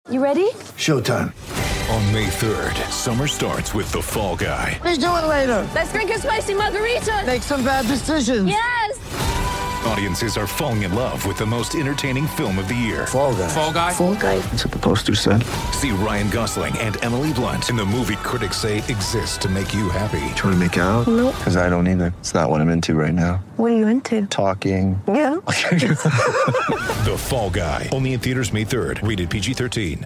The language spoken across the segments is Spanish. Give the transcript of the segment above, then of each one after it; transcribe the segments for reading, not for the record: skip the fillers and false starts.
You ready? Showtime. On May 3rd, summer starts with The Fall Guy. Let's do it later. Let's drink a spicy margarita. Make some bad decisions. Yes! Audiences are falling in love with the most entertaining film of the year. Fall Guy. Fall Guy. Fall Guy. That's what the poster said. See Ryan Gosling and Emily Blunt in the movie critics say exists to make you happy. Trying to make it out? Nope. Because I don't either. It's not what I'm into right now. What are you into? Talking. Yeah. The Fall Guy. Only in theaters May 3rd. Rated PG-13.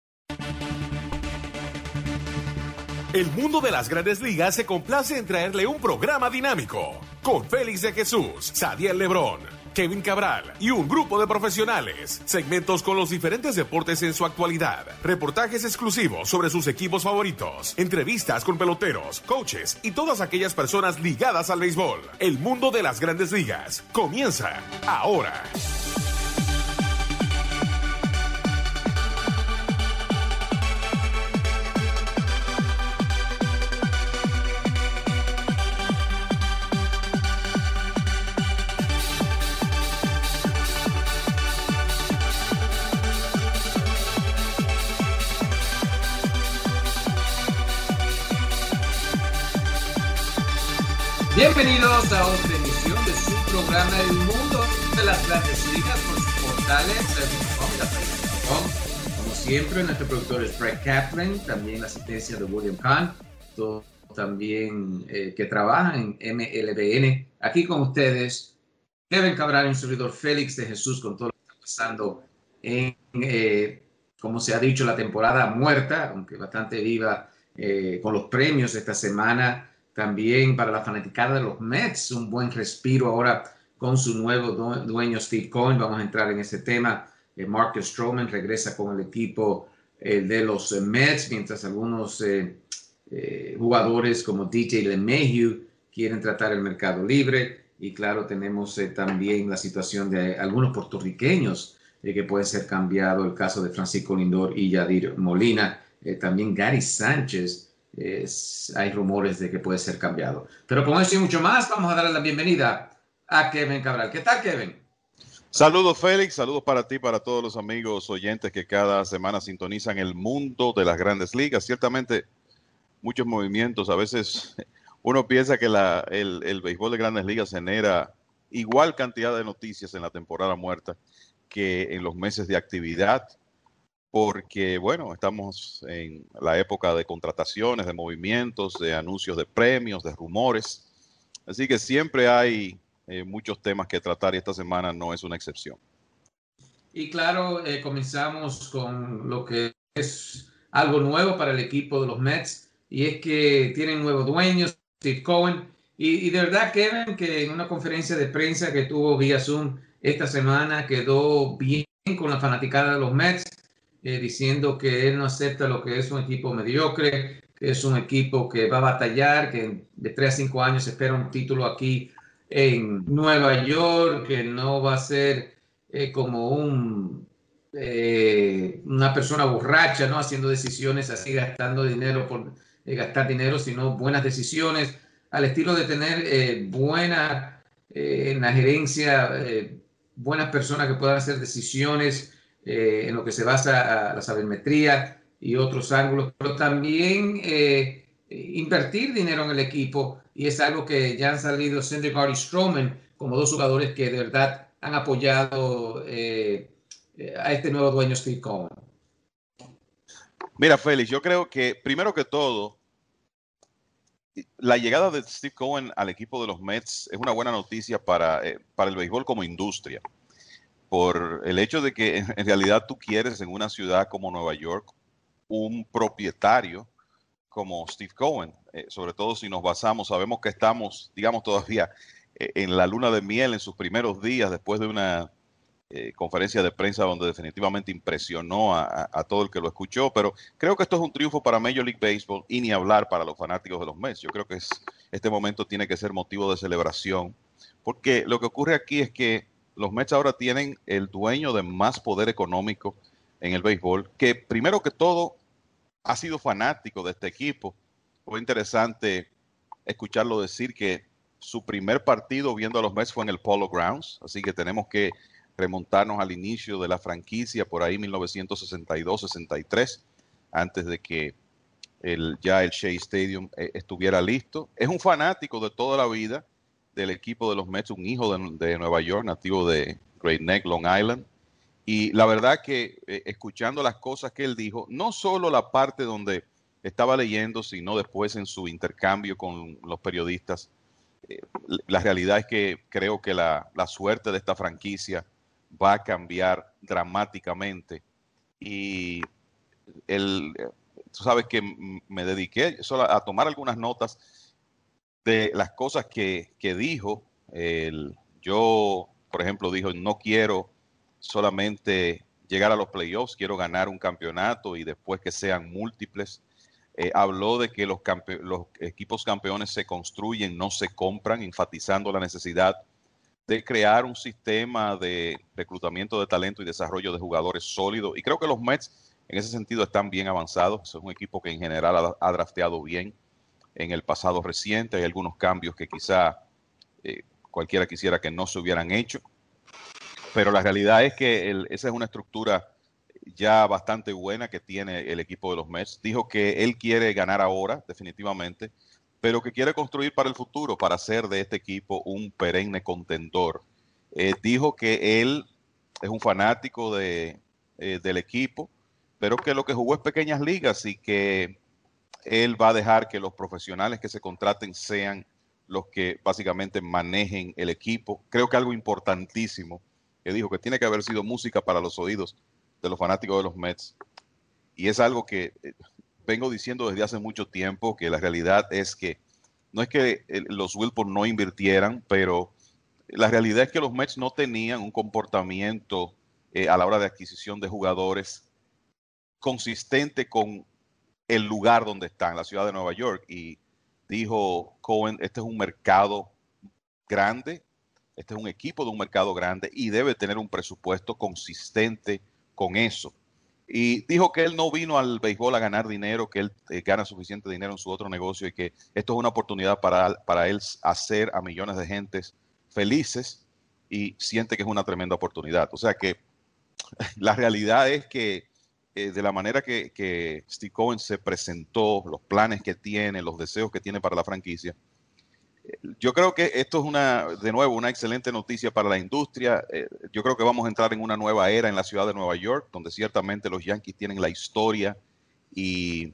El mundo de las Grandes Ligas se complace en traerle un programa dinámico con Félix de Jesús, Sadiel Lebrón, Kevin Cabral y un grupo de profesionales. Segmentos con los diferentes deportes en su actualidad, reportajes exclusivos sobre sus equipos favoritos, entrevistas con peloteros, coaches y todas aquellas personas ligadas al béisbol. El mundo de las Grandes Ligas comienza ahora. Bienvenidos a otra emisión de su programa El Mundo de las Grandes Ligas por sus portales, Como siempre, nuestro productor es Brett Kaplan, también la asistencia de William Kahn, todos también que trabajan en MLBN. Aquí con ustedes, Kevin Cabral y un servidor Félix de Jesús con todo lo que está pasando en, como se ha dicho, la temporada muerta, aunque bastante viva, con los premios esta semana. También para la fanaticada de los Mets, un buen respiro ahora con su nuevo dueño Steve Cohen. Vamos a entrar en ese tema. Marcus Stroman regresa con el equipo de los Mets, mientras algunos jugadores como DJ LeMahieu quieren tratar el mercado libre. Y claro, tenemos también la situación de algunos puertorriqueños que puede ser cambiado, el caso de Francisco Lindor y Yadier Molina. También Gary Sánchez. Hay rumores de que puede ser cambiado. Pero con eso y mucho más, vamos a darle la bienvenida a Kevin Cabral. ¿Qué tal, Kevin? Saludos, Félix. Saludos para ti, para todos los amigos oyentes que cada semana sintonizan el mundo de las Grandes Ligas. Ciertamente, muchos movimientos. A veces uno piensa que el béisbol de Grandes Ligas genera igual cantidad de noticias en la temporada muerta que en los meses de actividad. Porque, bueno, estamos en la época de contrataciones, de movimientos, de anuncios de premios, de rumores. Así que siempre hay muchos temas que tratar y esta semana no es una excepción. Y claro, comenzamos con lo que es algo nuevo para el equipo de los Mets, y es que tienen nuevo dueño, Steve Cohen. Y de verdad, Kevin, que en una conferencia de prensa que tuvo vía Zoom esta semana quedó bien con la fanaticada de los Mets. Diciendo que él no acepta lo que es un equipo mediocre, que es un equipo que va a batallar, que de 3 a 5 años espera un título aquí en Nueva York, que no va a ser como una persona borracha, ¿no? Haciendo decisiones así, gastando dinero por gastar dinero, sino buenas decisiones, al estilo de tener buena en la gerencia, buenas personas que puedan hacer decisiones en lo que se basa a la sabermetría y otros ángulos, pero también invertir dinero en el equipo, y es algo que ya han salido Syndergaard y Stroman como dos jugadores que de verdad han apoyado a este nuevo dueño Steve Cohen. Mira, Félix, yo creo que primero que todo, la llegada de Steve Cohen al equipo de los Mets es una buena noticia para el béisbol como industria. Por el hecho de que en realidad tú quieres en una ciudad como Nueva York un propietario como Steve Cohen, sobre todo si nos basamos, sabemos que estamos, digamos, todavía en la luna de miel en sus primeros días después de una conferencia de prensa donde definitivamente impresionó a todo el que lo escuchó, pero creo que esto es un triunfo para Major League Baseball y ni hablar para los fanáticos de los Mets. Yo creo que este momento tiene que ser motivo de celebración, porque lo que ocurre aquí es que los Mets ahora tienen el dueño de más poder económico en el béisbol, que primero que todo ha sido fanático de este equipo. Fue interesante escucharlo decir que su primer partido viendo a los Mets fue en el Polo Grounds, así que tenemos que remontarnos al inicio de la franquicia, por ahí 1962-63, antes de que ya el Shea Stadium estuviera listo. Es un fanático de toda la vida del equipo de los Mets, un hijo de Nueva York, nativo de Great Neck, Long Island. Y la verdad que escuchando las cosas que él dijo, no solo la parte donde estaba leyendo, sino después en su intercambio con los periodistas, la realidad es que creo que la suerte de esta franquicia va a cambiar dramáticamente. Y tú sabes que me dediqué solo a tomar algunas notas de las cosas que dijo. Yo, por ejemplo, dijo, no quiero solamente llegar a los playoffs, quiero ganar un campeonato y después que sean múltiples. Habló de que los equipos campeones se construyen, no se compran, enfatizando la necesidad de crear un sistema de reclutamiento de talento y desarrollo de jugadores sólidos. Y creo que los Mets en ese sentido están bien avanzados. Es un equipo que en general ha drafteado bien en el pasado reciente. Hay algunos cambios que quizá cualquiera quisiera que no se hubieran hecho. Pero la realidad es que esa es una estructura ya bastante buena que tiene el equipo de los Mets. Dijo que él quiere ganar ahora, definitivamente, pero que quiere construir para el futuro, para hacer de este equipo un perenne contendor. Dijo que él es un fanático del equipo, pero que lo que jugó es pequeñas ligas y que él va a dejar que los profesionales que se contraten sean los que básicamente manejen el equipo. Creo que algo importantísimo que dijo, que tiene que haber sido música para los oídos de los fanáticos de los Mets. Y es algo que vengo diciendo desde hace mucho tiempo, que la realidad es que no es que los Wilpons no invirtieran, pero la realidad es que los Mets no tenían un comportamiento a la hora de adquisición de jugadores consistente con el lugar donde están, la ciudad de Nueva York. Y dijo Cohen, este es un mercado grande, este es un equipo de un mercado grande y debe tener un presupuesto consistente con eso. Y dijo que él no vino al béisbol a ganar dinero, que él gana suficiente dinero en su otro negocio y que esto es una oportunidad para él hacer a millones de gentes felices, y siente que es una tremenda oportunidad. O sea que la realidad es que de la manera que Steve Cohen se presentó, los planes que tiene, los deseos que tiene para la franquicia, yo creo que esto es de nuevo una excelente noticia para la industria. Yo creo que vamos a entrar en una nueva era en la ciudad de Nueva York, donde ciertamente los Yankees tienen la historia y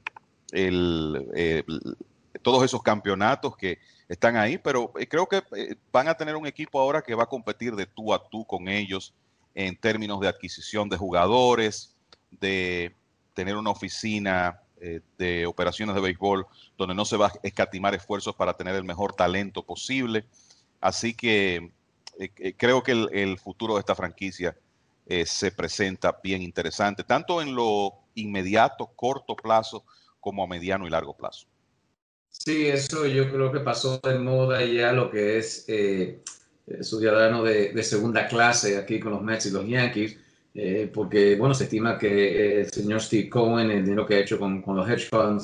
todos esos campeonatos que están ahí, pero creo que van a tener un equipo ahora que va a competir de tú a tú con ellos en términos de adquisición de jugadores, de tener una oficina de operaciones de béisbol donde no se va a escatimar esfuerzos para tener el mejor talento posible. Así que creo que el futuro de esta franquicia se presenta bien interesante, tanto en lo inmediato, corto plazo, como a mediano y largo plazo. Sí, eso yo creo que pasó de moda ya lo que es ciudadano de segunda clase aquí con los Mets y los Yankees. Porque, bueno, se estima que el señor Steve Cohen, el dinero que ha hecho con los hedge funds,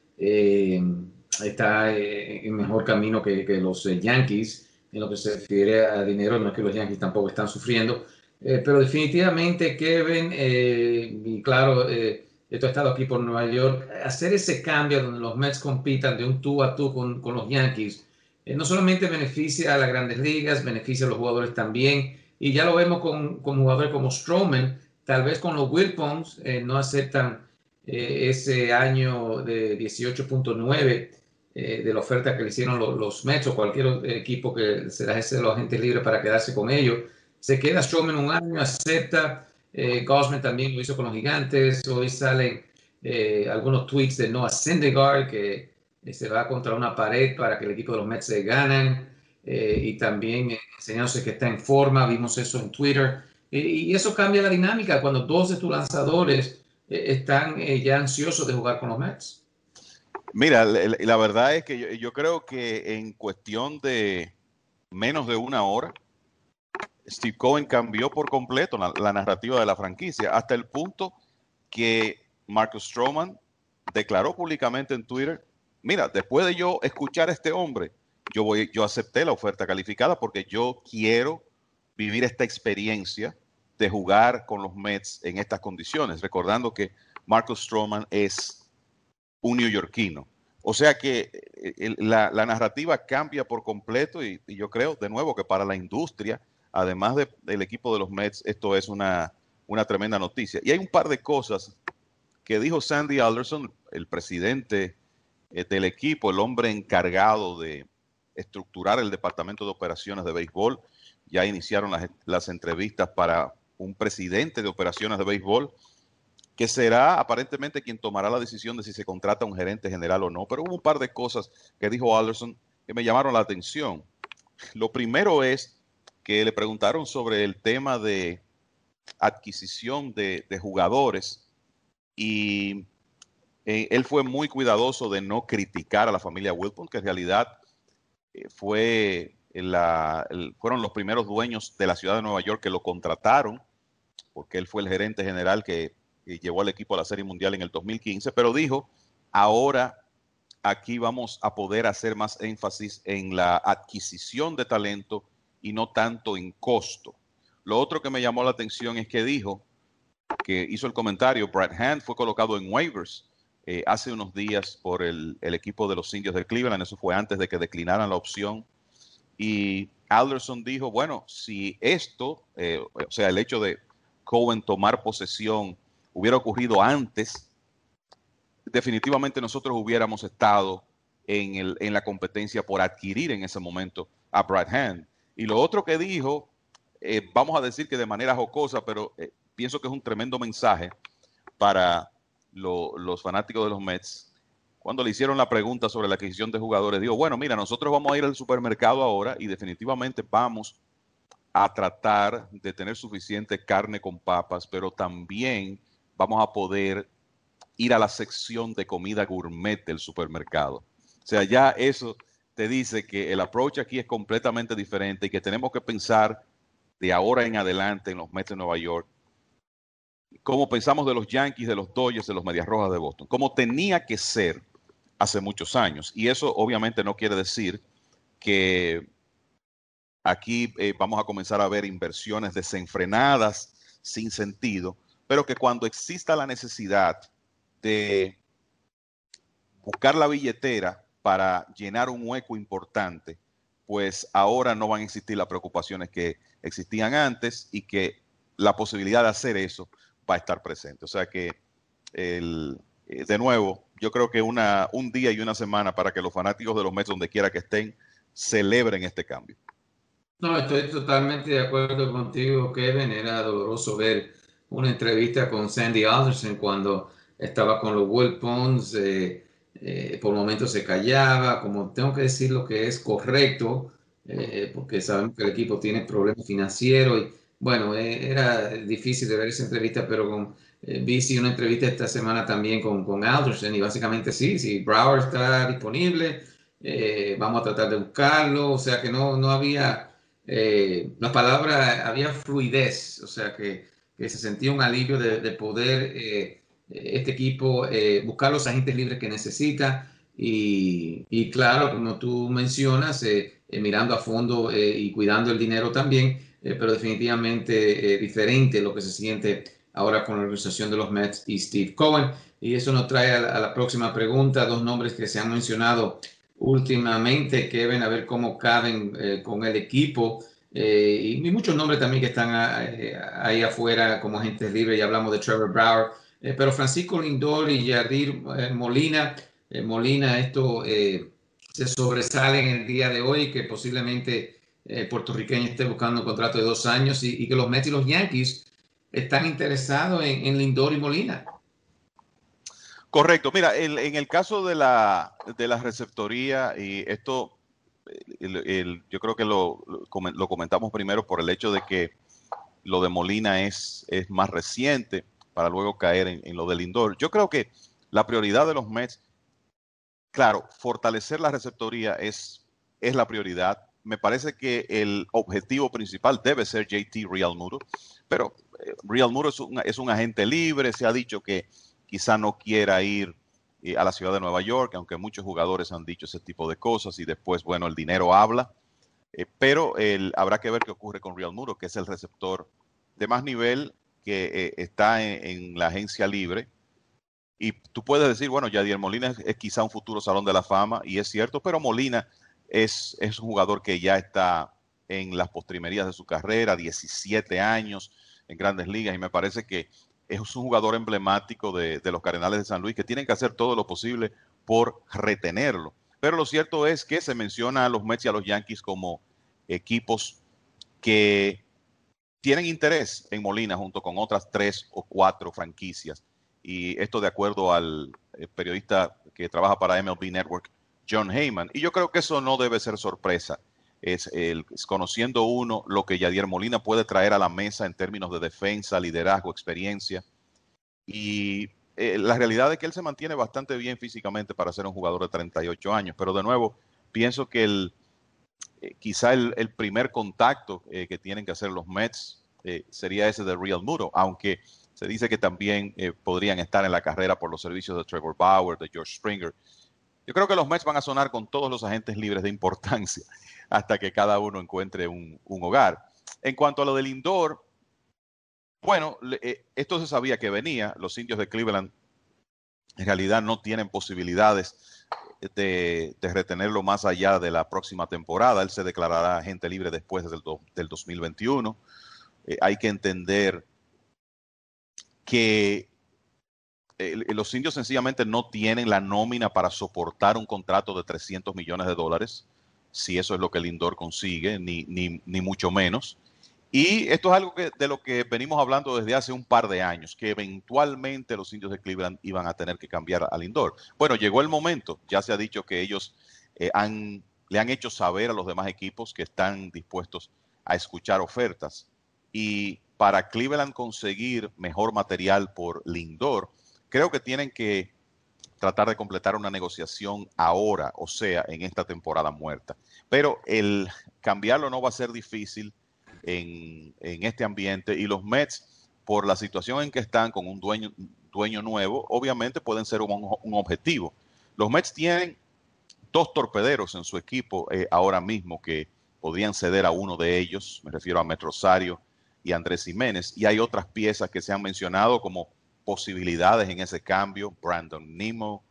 está en mejor camino que los Yankees en lo que se refiere a dinero. No es que los Yankees tampoco están sufriendo, pero definitivamente, Kevin, y claro, esto ha estado aquí por Nueva York, hacer ese cambio donde los Mets compitan de un tú a tú con los Yankees, no solamente beneficia a las grandes ligas, beneficia a los jugadores también. Y ya lo vemos con jugadores como Stroman, tal vez con los Wilpons no aceptan ese año de 18.9 de la oferta que le hicieron los Mets o cualquier equipo que se les hace a los agentes libres para quedarse con ellos. Se queda Stroman un año, acepta. Gausman también lo hizo con los Gigantes. Hoy salen algunos tweets de Noah Syndergaard que se va contra una pared para que el equipo de los Mets se ganen. Y también enseñándose que está en forma, vimos eso en Twitter, y eso cambia la dinámica cuando dos de tus lanzadores están ya ansiosos de jugar con los Mets. Mira, la verdad es que yo creo que en cuestión de menos de una hora, Steve Cohen cambió por completo la narrativa de la franquicia, hasta el punto que Marcus Stroman declaró públicamente en Twitter, mira, después de yo escuchar a este hombre, yo acepté la oferta calificada porque yo quiero vivir esta experiencia de jugar con los Mets en estas condiciones, recordando que Marcus Stroman es un neoyorquino. O sea que la narrativa cambia por completo y yo creo, de nuevo, que para la industria, además del equipo de los Mets, esto es una tremenda noticia. Y hay un par de cosas que dijo Sandy Alderson, el presidente del equipo, el hombre encargado de estructurar el departamento de operaciones de béisbol. Ya iniciaron las entrevistas para un presidente de operaciones de béisbol, que será aparentemente quien tomará la decisión de si se contrata un gerente general o no. Pero hubo un par de cosas que dijo Alderson que me llamaron la atención. Lo primero es que le preguntaron sobre el tema de adquisición de jugadores y él fue muy cuidadoso de no criticar a la familia Wilpon, que en realidad fueron los primeros dueños de la ciudad de Nueva York que lo contrataron, porque él fue el gerente general que llevó al equipo a la Serie Mundial en el 2015, pero dijo, ahora aquí vamos a poder hacer más énfasis en la adquisición de talento y no tanto en costo. Lo otro que me llamó la atención es que dijo, que hizo el comentario, Brad Hand fue colocado en waivers hace unos días por el equipo de los Indios de Cleveland, eso fue antes de que declinaran la opción, y Alderson dijo, bueno, si esto, o sea, el hecho de Cohen tomar posesión hubiera ocurrido antes, definitivamente nosotros hubiéramos estado en la competencia por adquirir en ese momento a Brad Hand. Y lo otro que dijo, vamos a decir que de manera jocosa, pero pienso que es un tremendo mensaje para los fanáticos de los Mets. Cuando le hicieron la pregunta sobre la adquisición de jugadores, dijo, bueno, mira, nosotros vamos a ir al supermercado ahora y definitivamente vamos a tratar de tener suficiente carne con papas, pero también vamos a poder ir a la sección de comida gourmet del supermercado. O sea, ya eso te dice que el approach aquí es completamente diferente y que tenemos que pensar de ahora en adelante en los Mets de Nueva York como pensamos de los Yankees, de los Dodgers, de los Medias Rojas de Boston, como tenía que ser hace muchos años. Y eso obviamente no quiere decir que aquí vamos a comenzar a ver inversiones desenfrenadas, sin sentido, pero que cuando exista la necesidad de buscar la billetera para llenar un hueco importante, pues ahora no van a existir las preocupaciones que existían antes y que la posibilidad de hacer eso va a estar presente. O sea que, de nuevo, yo creo que un día y una semana para que los fanáticos de los Mets, donde quiera que estén, celebren este cambio. No, estoy totalmente de acuerdo contigo, Kevin. Era doloroso ver una entrevista con Sandy Alderson cuando estaba con los Wilpons. Por momentos se callaba, como tengo que decir lo que es correcto, porque sabemos que el equipo tiene problemas financieros y bueno, era difícil de ver esa entrevista, pero vi una entrevista esta semana también con Alderson y básicamente sí, si Bauer está disponible, vamos a tratar de buscarlo, o sea que no había, las palabras, había fluidez, o sea que se sentía un alivio de poder este equipo buscar los agentes libres que necesita y claro, como tú mencionas, mirando a fondo y cuidando el dinero también, pero definitivamente diferente lo que se siente ahora con la organización de los Mets y Steve Cohen. Y eso nos trae a la próxima pregunta, dos nombres que se han mencionado últimamente, Kevin, a ver cómo caben con el equipo. Y muchos nombres también que están ahí afuera como agentes libres, ya hablamos de Trevor Bauer, pero Francisco Lindor y Yadier Molina, esto se sobresale en el día de hoy, que posiblemente puertorriqueño esté buscando un contrato de 2 años y que los Mets y los Yankees están interesados en Lindor y Molina. Correcto. Mira, en el caso de la receptoría, y esto yo creo que lo comentamos primero por el hecho de que lo de Molina es más reciente para luego caer en lo de Lindor. Yo creo que la prioridad de los Mets, claro, fortalecer la receptoría es la prioridad. Me parece que el objetivo principal debe ser JT Realmuto, pero Realmuto es un agente libre. Se ha dicho que quizá no quiera ir a la ciudad de Nueva York, aunque muchos jugadores han dicho ese tipo de cosas y después, bueno, el dinero habla. Pero habrá que ver qué ocurre con Realmuto, que es el receptor de más nivel que está en la agencia libre. Y tú puedes decir, bueno, Yadier Molina es quizá un futuro Salón de la Fama, y es cierto, pero Molina es un jugador que ya está en las postrimerías de su carrera, 17 años en Grandes Ligas, y me parece que es un jugador emblemático de los Cardenales de San Luis, que tienen que hacer todo lo posible por retenerlo. Pero lo cierto es que se menciona a los Mets y a los Yankees como equipos que tienen interés en Molina junto con otras 3 o 4 franquicias. Y esto de acuerdo al periodista que trabaja para MLB Network, John Heyman. Y yo creo que eso no debe ser sorpresa. Es conociendo uno lo que Yadier Molina puede traer a la mesa en términos de defensa, liderazgo, experiencia. Y la realidad es que él se mantiene bastante bien físicamente para ser un jugador de 38 años. Pero de nuevo, pienso que quizá el primer contacto que tienen que hacer los Mets sería ese de Real Muto, aunque se dice que también podrían estar en la carrera por los servicios de Trevor Bauer, de George Springer. Yo creo que los Mets van a sonar con todos los agentes libres de importancia hasta que cada uno encuentre un hogar. En cuanto a lo del Lindor, bueno, esto se sabía que venía. Los Indios de Cleveland en realidad no tienen posibilidades de retenerlo más allá de la próxima temporada. Él se declarará agente libre después del 2021. Hay que entender que los Indios sencillamente no tienen la nómina para soportar un contrato de $300 millones, si eso es lo que Lindor consigue, ni mucho menos. Y esto es algo de lo que venimos hablando desde hace un par de años, que eventualmente los Indios de Cleveland iban a tener que cambiar a Lindor. Bueno, llegó el momento. Ya se ha dicho que ellos le han hecho saber a los demás equipos que están dispuestos a escuchar ofertas. Y para Cleveland conseguir mejor material por Lindor, creo que tienen que tratar de completar una negociación ahora, o sea, en esta temporada muerta. Pero el cambiarlo no va a ser difícil en este ambiente, y los Mets, por la situación en que están con un dueño nuevo, obviamente pueden ser un objetivo. Los Mets tienen 2 torpederos en su equipo ahora mismo que podrían ceder a uno de ellos. Me refiero a Met Rosario y Andrés Jiménez, y hay otras piezas que se han mencionado como posibilidades en ese cambio: Brandon Nimmo,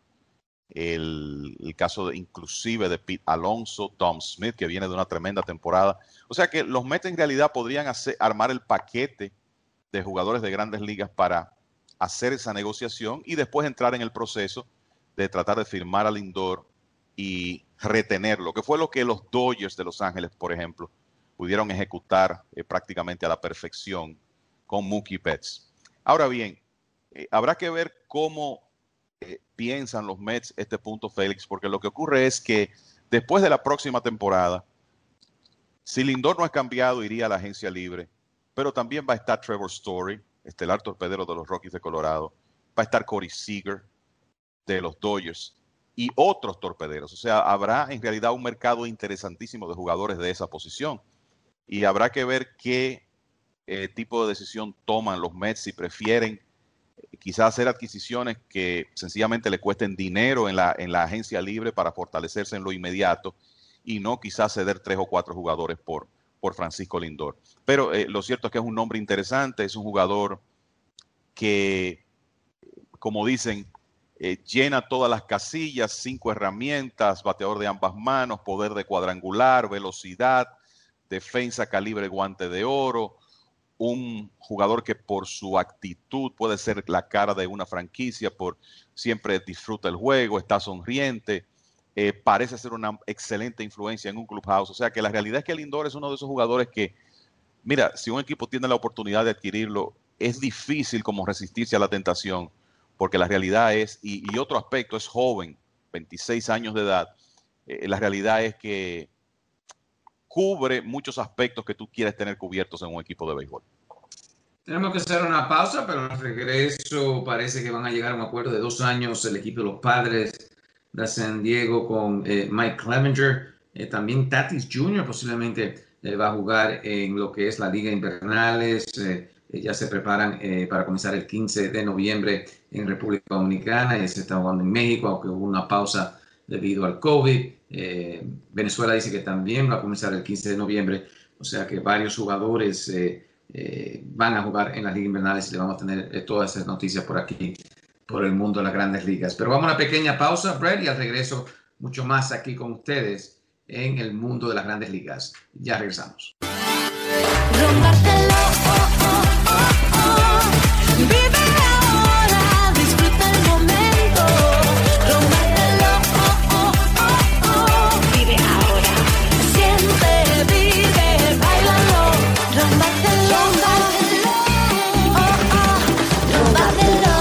el caso inclusive de Pete Alonso, Tom Smith, que viene de una tremenda temporada. O sea que los Mets en realidad podrían armar el paquete de jugadores de Grandes Ligas para hacer esa negociación y después entrar en el proceso de tratar de firmar a Lindor y retenerlo, que fue lo que los Dodgers de Los Ángeles, por ejemplo, pudieron ejecutar prácticamente a la perfección con Mookie Betts. Ahora bien, habrá que ver cómo piensan los Mets este punto, Félix, porque lo que ocurre es que después de la próxima temporada, si Lindor no es cambiado, iría a la agencia libre, pero también va a estar Trevor Story, estelar torpedero de los Rockies de Colorado, va a estar Corey Seager de los Dodgers y otros torpederos. O sea, habrá en realidad un mercado interesantísimo de jugadores de esa posición, y habrá que ver qué tipo de decisión toman los Mets, si prefieren quizás hacer adquisiciones que sencillamente le cuesten dinero en la agencia libre para fortalecerse en lo inmediato, y no quizás ceder 3 o 4 jugadores por Francisco Lindor. Pero lo cierto es que es un nombre interesante, es un jugador que, como dicen, llena todas las casillas: 5 herramientas, bateador de ambas manos, poder de cuadrangular, velocidad, defensa calibre guante de oro, un jugador que por su actitud puede ser la cara de una franquicia, por siempre disfruta el juego, está sonriente, parece ser una excelente influencia en un clubhouse. O sea que la realidad es que Lindor es uno de esos jugadores que, mira, si un equipo tiene la oportunidad de adquirirlo, es difícil como resistirse a la tentación, porque la realidad es, y otro aspecto, es joven, 26 años de edad. La realidad es que cubre muchos aspectos que tú quieres tener cubiertos en un equipo de béisbol. Tenemos que hacer una pausa, pero al regreso parece que van a llegar a un acuerdo de 2 años el equipo de los Padres de San Diego con Mike Clevinger. También Tatis Jr. posiblemente va a jugar en lo que es la Liga Invernales. Ya se preparan para comenzar el 15 de noviembre en República Dominicana. Ya se está jugando en México, aunque hubo una pausa debido al COVID. Venezuela dice que también va a comenzar el 15 de noviembre. O sea que varios jugadores van a jugar en las ligas invernales y le vamos a tener todas esas noticias por aquí, por el mundo de las grandes ligas. Pero vamos a una pequeña pausa, Brett, y al regreso mucho más aquí con ustedes en el mundo de las grandes ligas. Ya regresamos. Rómpatelo, vive ahora, disfruta el momento. Rómpatelo, vive ahora, siente, vive, bailalo. Rómpatelo, rómpatelo.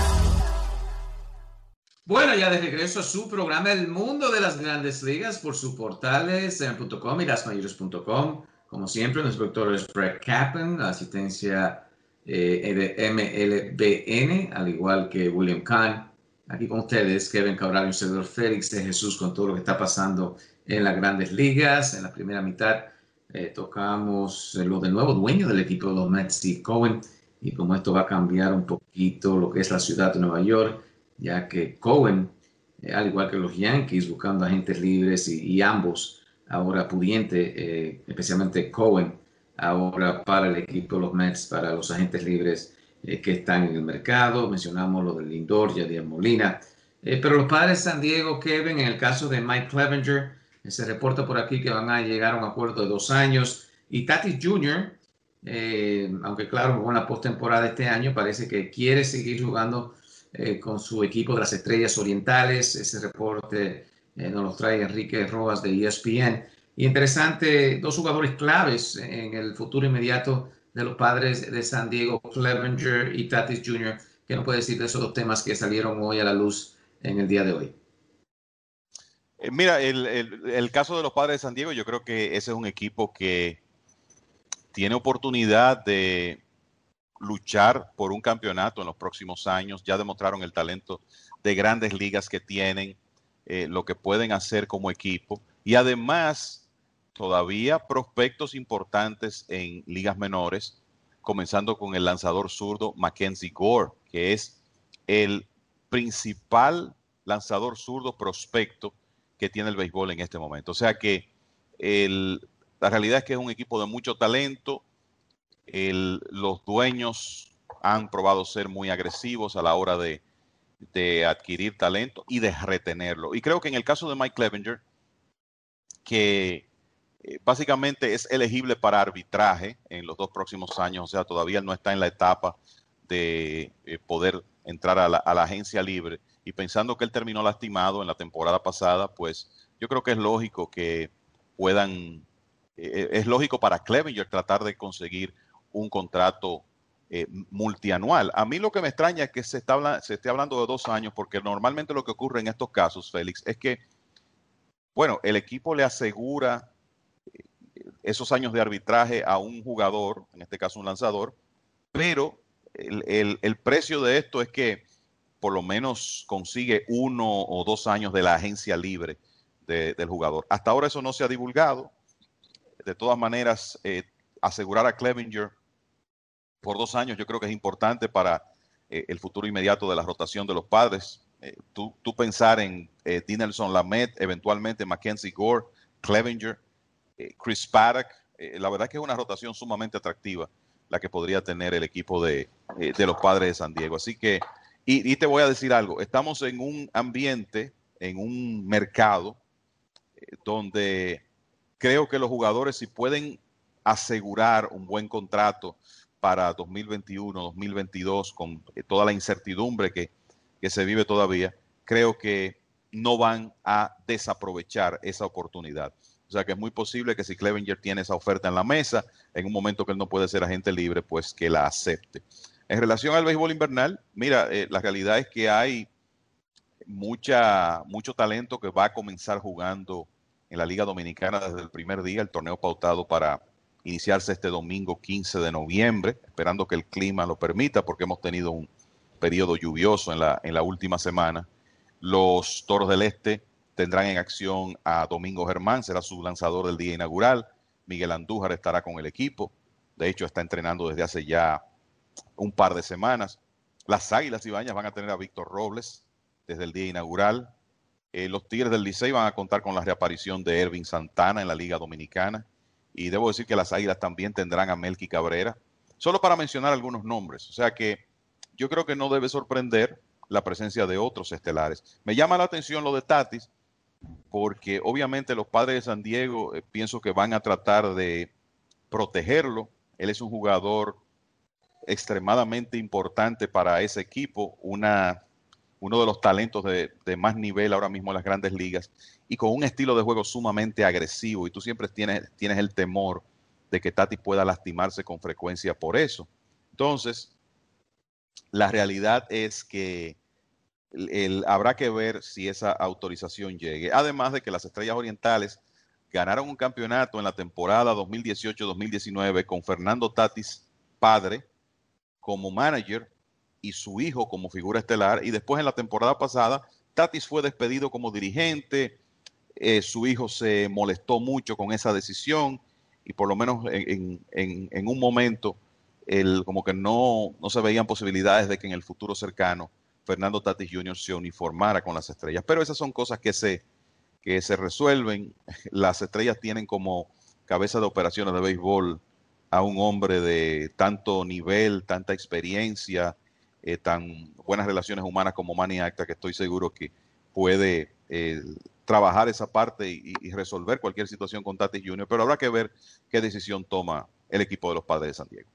Bueno, ya de regreso a su programa El Mundo de las Grandes Ligas por sus portales .com y lasmayores.com. Como siempre, nuestro doctor es Brett Kaplan, la asistencia de MLBN, al igual que William Kahn. Aquí con ustedes, Kevin Cabral y un servidor Félix de Jesús con todo lo que está pasando en las grandes ligas. En la primera mitad tocamos lo del nuevo dueño del equipo de los Mets, Steve Cohen, y cómo esto va a cambiar un poquito lo que es la ciudad de Nueva York, ya que Cohen, al igual que los Yankees, buscando agentes libres y ambos ahora pudiente, especialmente Cohen, ahora para el equipo de los Mets, para los agentes libres que están en el mercado. Mencionamos lo de Lindor, Yadier Molina. Pero los Padres de San Diego, Kevin, en el caso de Mike Clevinger, se reporta por aquí que van a llegar a un acuerdo de 2 años. Y Tatis Jr., aunque claro, jugó en la postemporada este año, parece que quiere seguir jugando con su equipo de las Estrellas Orientales. Ese reporte nos los trae Enrique Rojas de ESPN. Y interesante, 2 jugadores claves en el futuro inmediato de los Padres de San Diego, Clevinger y Tatis Jr. ¿Qué nos puede decir de esos 2 temas que salieron hoy a la luz en el día de hoy? Mira, el caso de los Padres de San Diego, yo creo que ese es un equipo que tiene oportunidad de luchar por un campeonato en los próximos años. Ya demostraron el talento de grandes ligas que tienen, lo que pueden hacer como equipo, y además todavía prospectos importantes en ligas menores, comenzando con el lanzador zurdo Mackenzie Gore, que es el principal lanzador zurdo prospecto que tiene el béisbol en este momento. O sea que la realidad es que es un equipo de mucho talento. Los dueños han probado ser muy agresivos a la hora de adquirir talento y de retenerlo. Y creo que en el caso de Mike Clevinger, que básicamente es elegible para arbitraje en los 2 próximos años, o sea, todavía no está en la etapa de poder entrar a la agencia libre, y pensando que él terminó lastimado en la temporada pasada, pues yo creo que es lógico que es lógico para Clevinger tratar de conseguir un contrato multianual. A mí lo que me extraña es que se esté hablando de 2 años, porque normalmente lo que ocurre en estos casos, Félix, es que, bueno, el equipo le asegura esos años de arbitraje a un jugador, en este caso un lanzador, pero el precio de esto es que por lo menos consigue 1 o 2 años de la agencia libre del jugador. Hasta ahora eso no se ha divulgado. De todas maneras, asegurar a Clevinger por 2 años yo creo que es importante para el futuro inmediato de la rotación de los Padres. Tú pensar en Dinelson Lamet, eventualmente Mackenzie Gore, Clevinger, Chris Paddock, la verdad es que es una rotación sumamente atractiva la que podría tener el equipo de los Padres de San Diego. Así que, y te voy a decir algo, estamos en un ambiente, en un mercado donde creo que los jugadores, si pueden asegurar un buen contrato para 2021, 2022, con toda la incertidumbre que se vive todavía, creo que no van a desaprovechar esa oportunidad. O sea que es muy posible que si Clevinger tiene esa oferta en la mesa, en un momento que él no puede ser agente libre, pues que la acepte. En relación al béisbol invernal, mira, la realidad es que hay mucho talento que va a comenzar jugando en la Liga Dominicana desde el primer día, el torneo pautado para iniciarse este domingo 15 de noviembre, esperando que el clima lo permita, porque hemos tenido un periodo lluvioso en la última semana. Los Toros del Este tendrán en acción a Domingo Germán, será su lanzador del día inaugural. Miguel Andújar estará con el equipo, de hecho está entrenando desde hace ya un par de semanas. Las Águilas Ibañas van a tener a Víctor Robles desde el día inaugural. Los Tigres del Licey van a contar con la reaparición de Ervin Santana en la Liga Dominicana. Y debo decir que las Águilas también tendrán a Melky Cabrera. Solo para mencionar algunos nombres. O sea que yo creo que no debe sorprender la presencia de otros estelares. Me llama la atención lo de Tatis, porque obviamente los Padres de San Diego pienso que van a tratar de protegerlo. Él es un jugador extremadamente importante para ese equipo, uno de los talentos de más nivel ahora mismo en las grandes ligas y con un estilo de juego sumamente agresivo, y tú siempre tienes el temor de que Tatis pueda lastimarse con frecuencia por eso. Entonces, la realidad es que habrá que ver si esa autorización llegue. Además de que las Estrellas Orientales ganaron un campeonato en la temporada 2018-2019 con Fernando Tatis, padre, como manager y su hijo como figura estelar. Y después en la temporada pasada, Tatis fue despedido como dirigente. Su hijo se molestó mucho con esa decisión y por lo menos en un momento como que no se veían posibilidades de que en el futuro cercano Fernando Tatis Jr. se uniformara con las Estrellas. Pero esas son cosas que se resuelven. Las Estrellas tienen como cabeza de operaciones de béisbol a un hombre de tanto nivel, tanta experiencia, tan buenas relaciones humanas como Manny Acta, que estoy seguro que puede trabajar esa parte y resolver cualquier situación con Tatis Jr., pero habrá que ver qué decisión toma el equipo de los Padres de San Diego.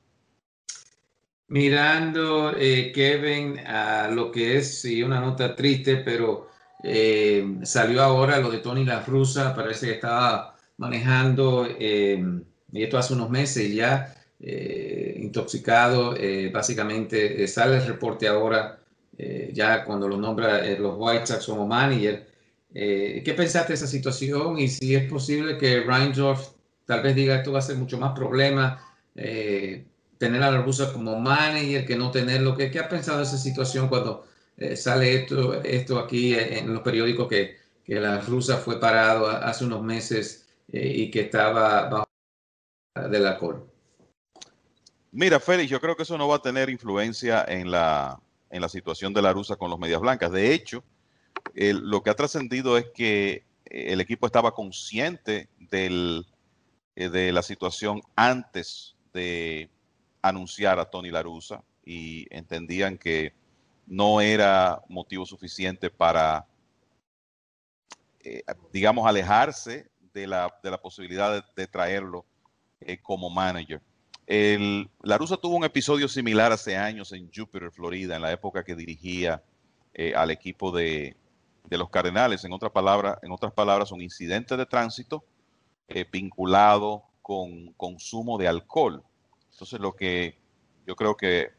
Mirando, Kevin, a lo que es sí, una nota triste, pero salió ahora lo de Tony La Russa, parece que estaba manejando, y esto hace unos meses ya, intoxicado, básicamente sale el reporte ahora, ya cuando lo nombra los White Sox como manager. ¿Qué pensaste de esa situación? Y si es posible que Reinsdorf tal vez diga esto va a ser mucho más problema, tener a La Russa como manager que no tenerlo. ¿Qué has pensado de esa situación cuando sale esto aquí en los periódicos que La Russa fue parado hace unos meses y que estaba bajo del alcohol? Mira, Félix, yo creo que eso no va a tener influencia en la situación de La Russa con los Medias Blancas. De hecho, lo que ha trascendido es que el equipo estaba consciente de la situación antes de anunciar a Tony La Russa y entendían que no era motivo suficiente para, digamos, alejarse de la posibilidad de traerlo como manager. La Russa tuvo un episodio similar hace años en Jupiter, Florida, en la época que dirigía al equipo de los Cardenales. En otras palabras, un incidente de tránsito vinculado con consumo de alcohol. Entonces, lo que yo creo que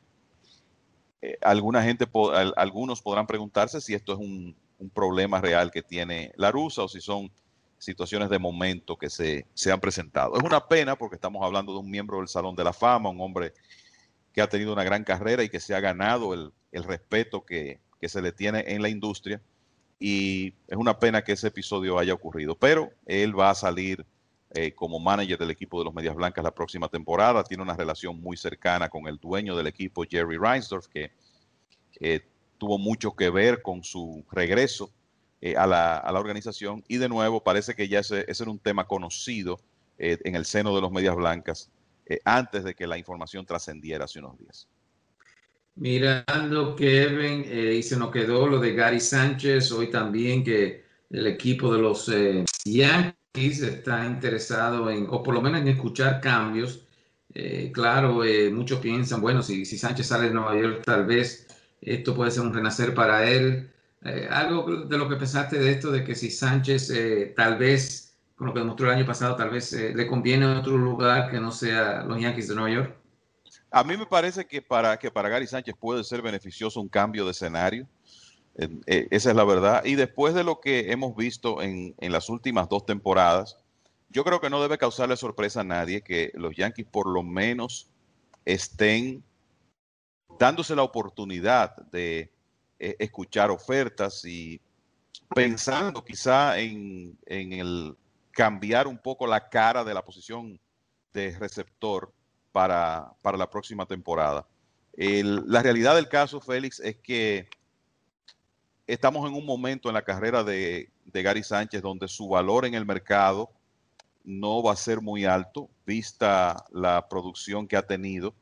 algunos podrán preguntarse si esto es un problema real que tiene La Russa o si son situaciones de momento que se han presentado. Es una pena porque estamos hablando de un miembro del Salón de la Fama, un hombre que ha tenido una gran carrera y que se ha ganado el respeto que se le tiene en la industria, y es una pena que ese episodio haya ocurrido, pero él va a salir como manager del equipo de los Medias Blancas la próxima temporada. Tiene una relación muy cercana con el dueño del equipo, Jerry Reinsdorf, que tuvo mucho que ver con su regreso a la organización, y de nuevo parece que ya ese era un tema conocido en el seno de los Medias Blancas antes de que la información trascendiera hace unos días. Mirando, Kevin, y se nos quedó lo de Gary Sánchez hoy también, que el equipo de los Yankees está interesado o por lo menos en escuchar cambios. Claro, muchos piensan, bueno, si Sánchez sale de Nueva York, tal vez esto puede ser un renacer para él. Algo de lo que pensaste de esto, de que si Sánchez tal vez, con lo que demostró el año pasado, tal vez le conviene otro lugar que no sea los Yankees de Nueva York. A mí me parece que para Gary Sánchez puede ser beneficioso un cambio de escenario. Esa es la verdad. Y después de lo que hemos visto en las últimas 2 temporadas, yo creo que no debe causarle sorpresa a nadie que los Yankees por lo menos estén dándose la oportunidad de escuchar ofertas y pensando quizá en el cambiar un poco la cara de la posición de receptor para la próxima temporada. La realidad del caso, Félix, es que estamos en un momento en la carrera de Gary Sánchez donde su valor en el mercado no va a ser muy alto, vista la producción que ha tenido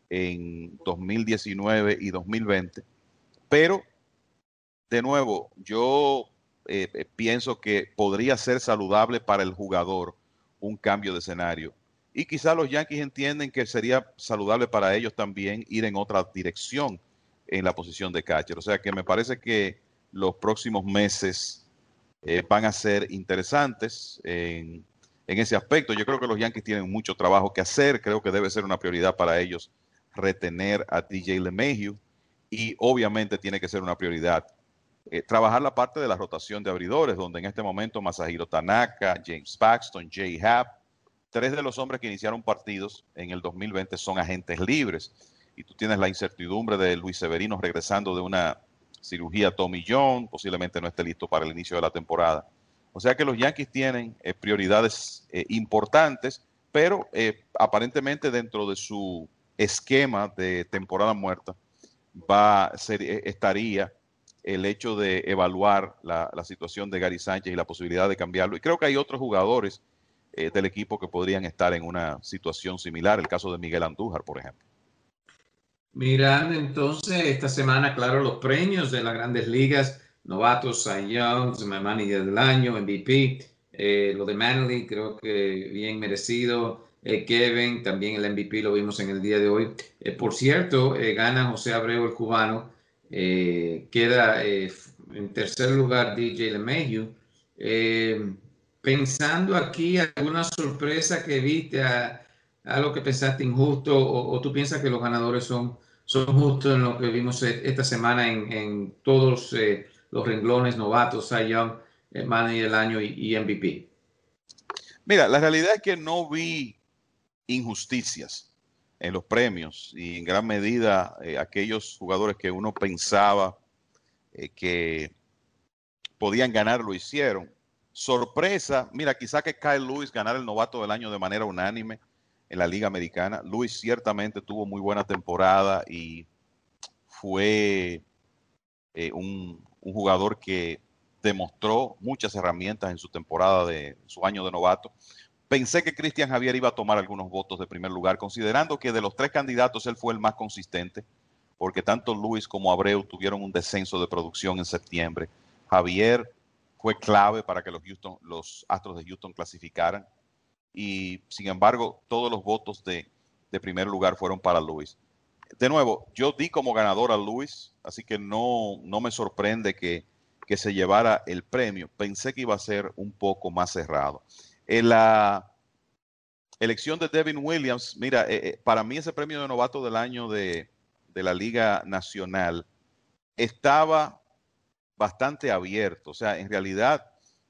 en 2019 y 2020. Pero, de nuevo, yo pienso que podría ser saludable para el jugador un cambio de escenario. Y quizá los Yankees entienden que sería saludable para ellos también ir en otra dirección en la posición de catcher. O sea que me parece que los próximos meses van a ser interesantes en ese aspecto. Yo creo que los Yankees tienen mucho trabajo que hacer. Creo que debe ser una prioridad para ellos retener a DJ LeMahieu y obviamente tiene que ser una prioridad trabajar la parte de la rotación de abridores, donde en este momento Masahiro Tanaka, James Paxton, Jay Happ, 3 de los hombres que iniciaron partidos en el 2020 son agentes libres. Y tú tienes la incertidumbre de Luis Severino regresando de una cirugía Tommy John, posiblemente no esté listo para el inicio de la temporada. O sea que los Yankees tienen prioridades importantes, pero aparentemente dentro de su esquema de temporada muerta estaría el hecho de evaluar la situación de Gary Sánchez y la posibilidad de cambiarlo. Y creo que hay otros jugadores del equipo que podrían estar en una situación similar, el caso de Miguel Andújar, por ejemplo. Mirando entonces esta semana, claro, los premios de las grandes ligas, novatos, Cy Young, Manager del Año, MVP, lo de Manley, creo que bien merecido. Kevin, también el MVP lo vimos en el día de hoy. Por cierto, gana José Abreu, el cubano. Queda en tercer lugar DJ LeMahieu. Pensando aquí, ¿alguna sorpresa que viste, algo que pensaste injusto o tú piensas que los ganadores son justos en lo que vimos esta semana en todos los renglones, novatos, Cy Young, Manager del Año y MVP? Mira, la realidad es que no vi injusticias en los premios y en gran medida aquellos jugadores que uno pensaba que podían ganar lo hicieron. Sorpresa, mira, quizá que Kyle Lewis ganara el novato del año de manera unánime en la Liga Americana. Lewis ciertamente tuvo muy buena temporada y fue un jugador que demostró muchas herramientas en su temporada de su año de novato. Pensé que Cristian Javier iba a tomar algunos votos de primer lugar, considerando que de los 3 candidatos él fue el más consistente, porque tanto Lewis como Abreu tuvieron un descenso de producción en septiembre. Javier fue clave para que los Astros de Houston clasificaran y, sin embargo, todos los votos de primer lugar fueron para Lewis. De nuevo, yo di como ganador a Lewis, así que no me sorprende que se llevara el premio. Pensé que iba a ser un poco más cerrado. En la elección de Devin Williams, mira, para mí ese premio de novato del año de la Liga Nacional estaba bastante abierto. O sea, en realidad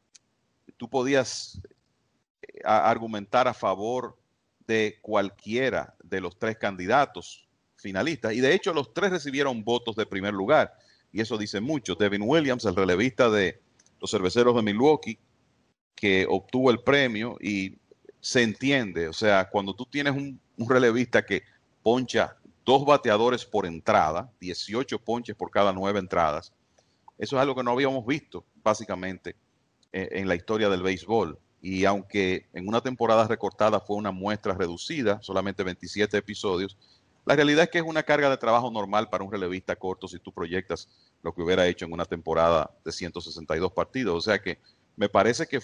tú podías argumentar a favor de cualquiera de los 3 candidatos finalistas. Y de hecho los 3 recibieron votos de primer lugar. Y eso dice mucho. Devin Williams, el relevista de los Cerveceros de Milwaukee, que obtuvo el premio, y se entiende, o sea, cuando tú tienes un relevista que poncha 2 bateadores por entrada, 18 ponches por cada 9 entradas, eso es algo que no habíamos visto básicamente en la historia del béisbol. Y aunque en una temporada recortada fue una muestra reducida, solamente 27 episodios, la realidad es que es una carga de trabajo normal para un relevista corto si tú proyectas lo que hubiera hecho en una temporada de 162 partidos. O sea que me parece que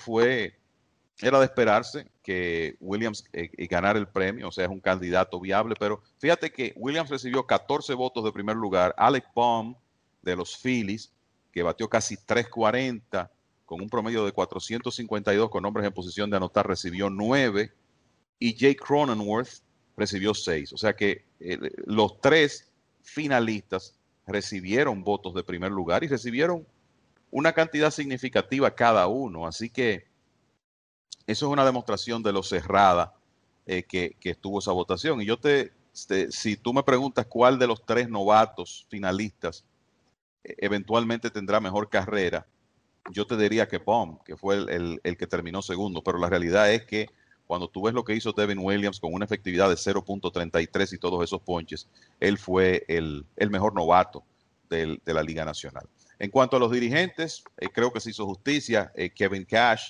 era de esperarse que Williams ganara el premio, o sea, es un candidato viable, pero fíjate que Williams recibió 14 votos de primer lugar, Alec Bohm de los Phillies, que batió casi 340 con un promedio de 452 con hombres en posición de anotar, recibió 9, y Jake Cronenworth recibió 6, o sea que los 3 finalistas recibieron votos de primer lugar y recibieron una cantidad significativa cada uno, así que eso es una demostración de lo cerrada que estuvo esa votación. Y si tú me preguntas cuál de los 3 novatos finalistas eventualmente tendrá mejor carrera, yo te diría que Bohm, que fue el que terminó segundo, pero la realidad es que cuando tú ves lo que hizo Devin Williams con una efectividad de 0.33 y todos esos ponches, él fue el mejor novato de la Liga Nacional. En cuanto a los dirigentes, creo que se hizo justicia. Kevin Cash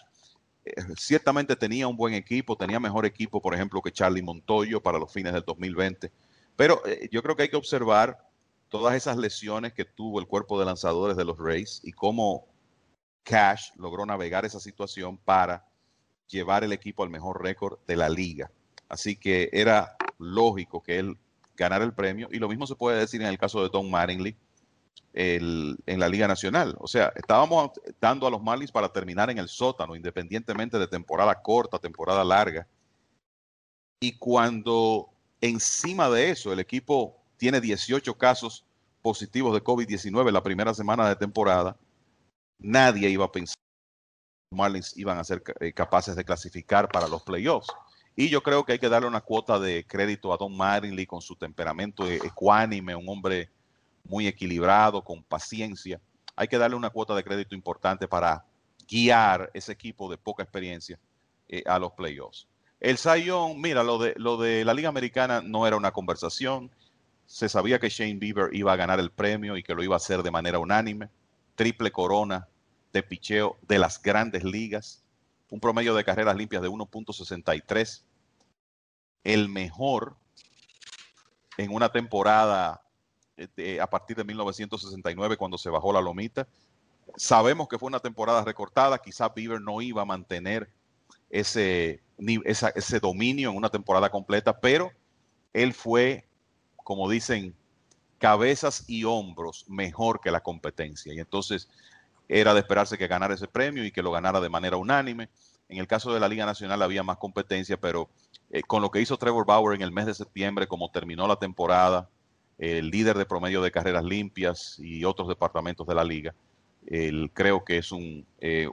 ciertamente tenía un buen equipo, tenía mejor equipo, por ejemplo, que Charlie Montoyo para los fines del 2020. Pero yo creo que hay que observar todas esas lesiones que tuvo el cuerpo de lanzadores de los Rays y cómo Cash logró navegar esa situación para llevar el equipo al mejor récord de la liga. Así que era lógico que él ganara el premio, y lo mismo se puede decir en el caso de Don Mattingly en la Liga Nacional. O sea, estábamos dando a los Marlins para terminar en el sótano, independientemente de temporada corta, temporada larga. Y cuando encima de eso el equipo tiene 18 casos positivos de COVID-19 en la primera semana de temporada, nadie iba a pensar que los Marlins iban a ser capaces de clasificar para los playoffs. Y yo creo que hay que darle una cuota de crédito a Don Mattingly con su temperamento ecuánime, un hombre muy equilibrado, con paciencia. Hay que darle una cuota de crédito importante para guiar ese equipo de poca experiencia a los playoffs. El Cy Young, mira, lo de la Liga Americana no era una conversación. Se sabía que Shane Bieber iba a ganar el premio y que lo iba a hacer de manera unánime. Triple corona de picheo de las grandes ligas. Un promedio de carreras limpias de 1.63. El mejor en una temporada a partir de 1969, cuando se bajó la lomita. Sabemos que fue una temporada recortada. Quizá Bieber no iba a mantener ese dominio en una temporada completa, pero él fue, como dicen, cabezas y hombros mejor que la competencia. Y entonces era de esperarse que ganara ese premio y que lo ganara de manera unánime. En el caso de la Liga Nacional había más competencia, pero con lo que hizo Trevor Bauer en el mes de septiembre, como terminó la temporada, el líder de promedio de carreras limpias y otros departamentos de la liga, creo que es un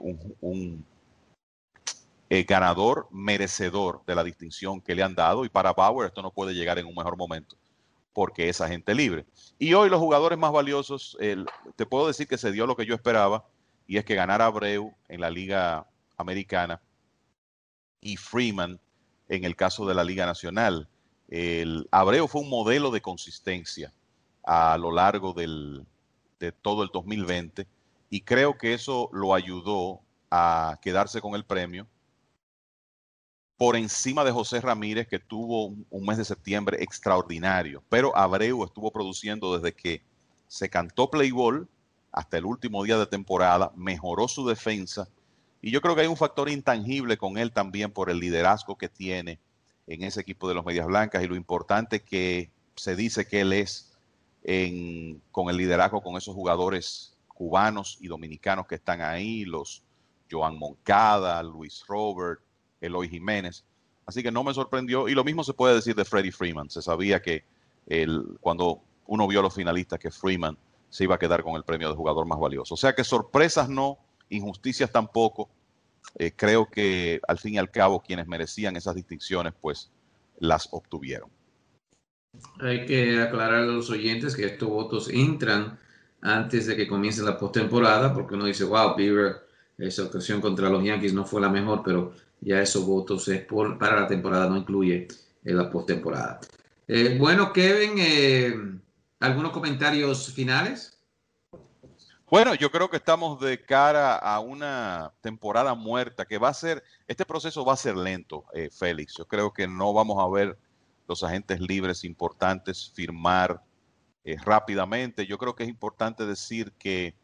ganador merecedor de la distinción que le han dado, y para Bauer esto no puede llegar en un mejor momento porque es agente libre. Y hoy los jugadores más valiosos, te puedo decir que se dio lo que yo esperaba, y es que ganara Abreu en la Liga Americana y Freeman en el caso de la Liga Nacional. Abreu fue un modelo de consistencia a lo largo de todo el 2020, y creo que eso lo ayudó a quedarse con el premio por encima de José Ramírez, que tuvo un mes de septiembre extraordinario. Pero Abreu estuvo produciendo desde que se cantó play ball hasta el último día de temporada, mejoró su defensa, y yo creo que hay un factor intangible con él también por el liderazgo que tiene en ese equipo de los Medias Blancas y lo importante que se dice que él es con el liderazgo con esos jugadores cubanos y dominicanos que están ahí, los Joan Moncada, Luis Robert, Eloy Jiménez. Así que no me sorprendió, y lo mismo se puede decir de Freddie Freeman. Se sabía que cuando uno vio a los finalistas que Freeman se iba a quedar con el premio de jugador más valioso. O sea que sorpresas no, injusticias tampoco. Creo que al fin y al cabo quienes merecían esas distinciones pues las obtuvieron. Hay que aclarar a los oyentes que estos votos entran antes de que comience la postemporada, porque uno dice, wow, Bieber, esa actuación contra los Yankees no fue la mejor, pero ya esos votos es para la temporada, no incluye la postemporada. Bueno, Kevin, ¿algunos comentarios finales? Bueno, yo creo que estamos de cara a una temporada muerta que va a ser, este proceso va a ser lento, Félix. Yo creo que no vamos a ver los agentes libres importantes firmar rápidamente. Yo creo que es importante decir que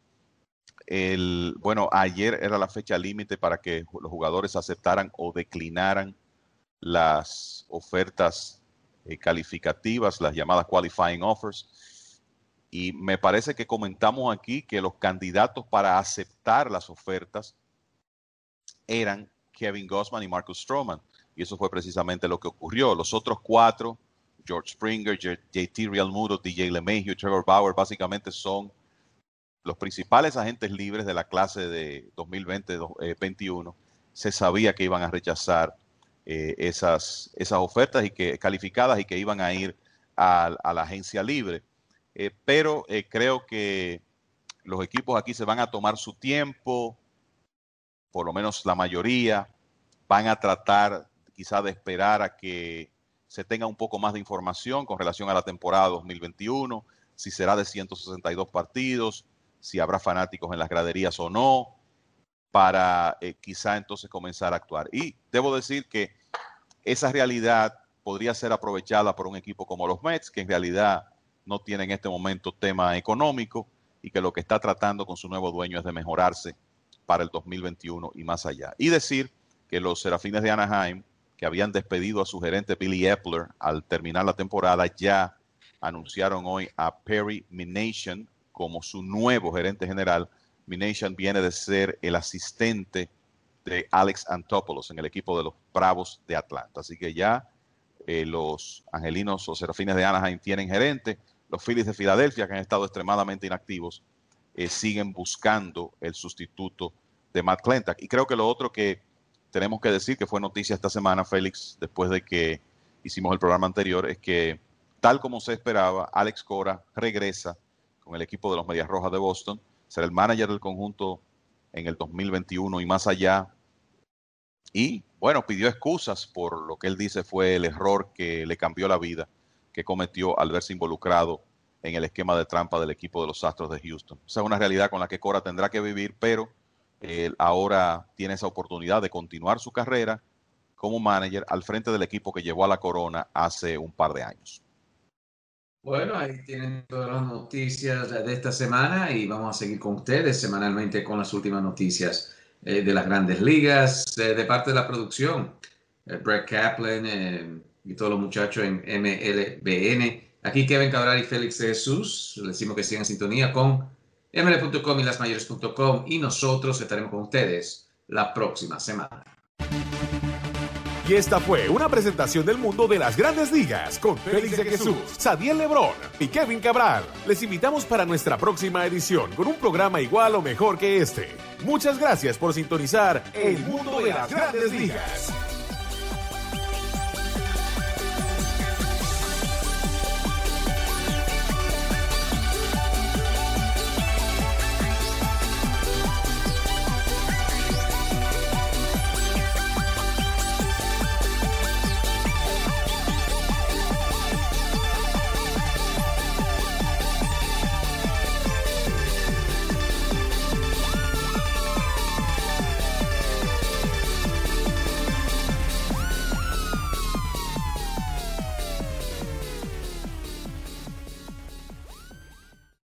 ayer era la fecha límite para que los jugadores aceptaran o declinaran las ofertas calificativas, las llamadas qualifying offers. Y me parece que comentamos aquí que los candidatos para aceptar las ofertas eran Kevin Gausman y Marcus Stroman. Y eso fue precisamente lo que ocurrió. Los otros cuatro, George Springer, JT Realmuto, DJ LeMahieu, Trevor Bauer, básicamente son los principales agentes libres de la clase de 2020-21. Se sabía que iban a rechazar esas ofertas y calificadas y que iban a ir a la agencia libre. Pero creo que los equipos aquí se van a tomar su tiempo, por lo menos la mayoría, van a tratar quizá de esperar a que se tenga un poco más de información con relación a la temporada 2021, si será de 162 partidos, si habrá fanáticos en las graderías o no, para quizá entonces comenzar a actuar. Y debo decir que esa realidad podría ser aprovechada por un equipo como los Mets, que en realidad no tiene en este momento tema económico y que lo que está tratando con su nuevo dueño es de mejorarse para el 2021 y más allá. Y decir que los Serafines de Anaheim, que habían despedido a su gerente Billy Epler al terminar la temporada, ya anunciaron hoy a Perry Minasian como su nuevo gerente general. Minasian viene de ser el asistente de Alex Anthopoulos en el equipo de los Bravos de Atlanta. Así que ya los angelinos o Serafines de Anaheim tienen gerente. Los Phillies de Filadelfia, que han estado extremadamente inactivos, siguen buscando el sustituto de Matt Klentak. Y creo que lo otro que tenemos que decir, que fue noticia esta semana, Félix, después de que hicimos el programa anterior, es que, tal como se esperaba, Alex Cora regresa con el equipo de los Medias Rojas de Boston, será el manager del conjunto en el 2021 y más allá. Y, bueno, pidió excusas por lo que él dice fue el error que le cambió la vida, que cometió al verse involucrado en el esquema de trampa del equipo de los Astros de Houston. Esa es una realidad con la que Cora tendrá que vivir, pero él ahora tiene esa oportunidad de continuar su carrera como manager al frente del equipo que llevó a la corona hace un par de años. Bueno, ahí tienen todas las noticias de esta semana y vamos a seguir con ustedes semanalmente con las últimas noticias de las grandes ligas, de parte de la producción. Brett Kaplan y todos los muchachos en MLBN. Aquí Kevin Cabral y Félix de Jesús. Les decimos que sigan en sintonía con ml.com y lasmayores.com y nosotros estaremos con ustedes la próxima semana. Y esta fue una presentación del mundo de las grandes ligas con Félix de Jesús, Sadiel Lebrón y Kevin Cabral. Les invitamos para nuestra próxima edición con un programa igual o mejor que este. Muchas gracias por sintonizar El Mundo de las Grandes Ligas.